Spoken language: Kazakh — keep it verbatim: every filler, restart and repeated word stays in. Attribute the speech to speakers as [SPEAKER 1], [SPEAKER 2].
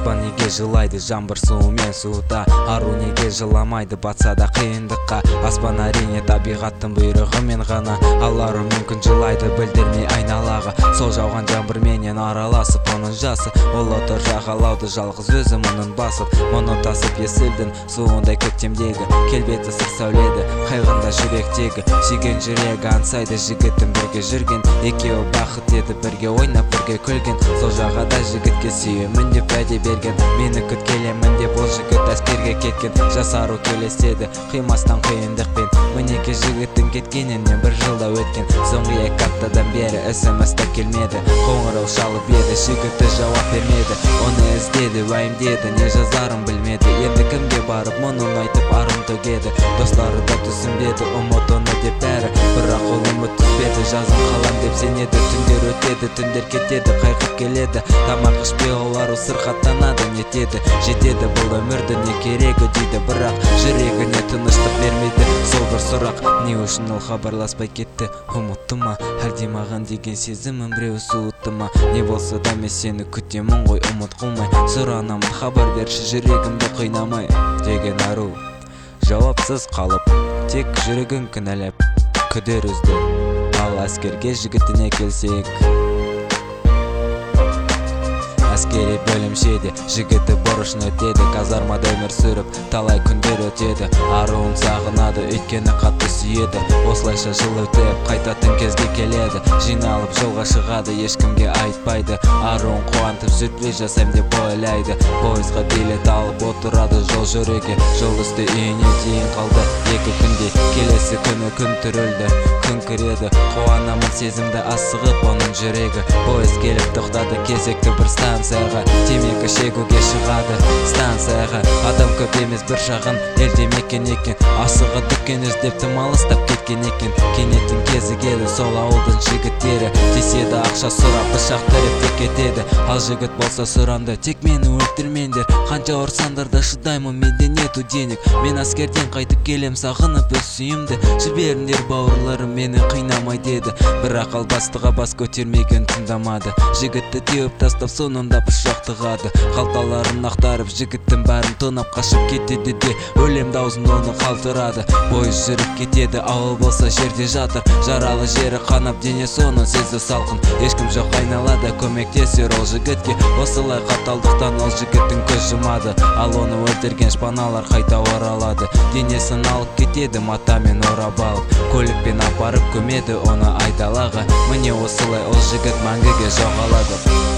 [SPEAKER 1] Аспан неге жылайды жаңбыр суымен суыта, ару неге жыламайды батса да қиындыққа. Аспан әрине табиғаттың бұйрығымен ғана, ал ару мүмкін жылайды білдірмей айналаға. Сол жауған жаңбырменен араласып оның жасы, ол отыр жағалауды жалғыз өзі мұнын басып. Мұны тасып есілдің суындай көктемдегі, келбеті сыр сәуледі қайғында жүректегі. Сүйген жүрегі аңсайды жігіттің бірге жүрген, екеуі бақыт еді бірге ойнап бірге күлген. Сол жағада жігітке сүйемін деп уәде берген, мені күт келемін деп ол жігіт әскерге кеткен. Жасару келеседі қимастан қиындықпен, мінеке жігіттің кеткеніне бір жылда өткен. Соңғы екі аптадан бері смс та келмеді, қоңырау шалып еді жігіті жауап бермеді. Оны іздеді уайымдеді, не жазарын білмеді, енді кімге барып мұнын айтып арын төгеді. Достары да түсінбеді ұмыт оны деп бәрі, бірақ ол үміт түспеді. Жазым қалам деп сенеді, түндер өтеді, түндер кетеді, қайқып келеді. Тамақ ішпей олар сырқаттанады, нетеді, жетеді бұл өмірді не керегі дейді, бірақ жүрегіне тыныштық бермейді. Сол бір сұрақ, не үшін ол хабарласпай кетті, ұмытты ма, әлде маған деген сезімін біреу суытты ма? Не болса да мен сені күтемін ғой, ұмыт қылмай сұранамын, хабар берші жүрегімді қинамай деген ару. Жауапсыз қалып, тек жүрегін кінәлап күдер үзді. Ал әскерге жігітіне келсек, әскери бөлімшеде жігіті борышын өтеді, казармада өмір сүріп талай күндер өтеді. Аруын сағынады, өйткені қатты сүйеді. Осылайша жыл өтіп қайтатын кезге келеді, жиналып жолға шығады, ешкімге айтпайды. Аруын қуантып сюрприз жасайм деп ойлайды. Пойызға билет алып отырады жол жүреге, жол үсті үйіне дейін қалды екі күнде. Келесі күні күн түрілді, күн кіреді, қуанамын сезімді асығып оның жүрегі. Пойыз келіп тоқтады кезекті бір станцияға, темекі шегуге шығады станцияға. Адам көп емес бір шағын елде мекен екен, асыға дүкен іздеп тым алыстап кеткен екен. Кенеттің кезі келді, сол ауылдың жігіттері теседі, ақша сұрап пышақ тіреп те кетеді. Ал жігіт болса сұранды, тек мені өлтірмеңдер, қанша ұрсаңдар да шыдаймын, менде нету денег. Мен әскерден қайтып келем сағынып өз сүйімді, жіберіңдер бауырларым мені қинамай деді. Бірақ ал бастыға бас көтермеген тыңдамады, жігітті теуіп тастап соңында пышақ тығады. Қалталарын ақтарып жігіттің бәрін тонап қашып кетеді де, өлем даусын оны қалтырады. Пойыз жүріп кетеді, ауыл болса жерде жатыр, жаралы жері қанап денесі оның сезді салқын. Ешкім жоқ айналада көмектесер ол жігітке, осылай қаталдықтан ол жігіттің көз жұмады. Ал оны өлтірген шпаналар қайта оралады, денесін алып кетеді матамен орап алып, көлікпен апарып көмеді оны айдалаға. Міне осылай ол жігіт мәңгіге жоғалады.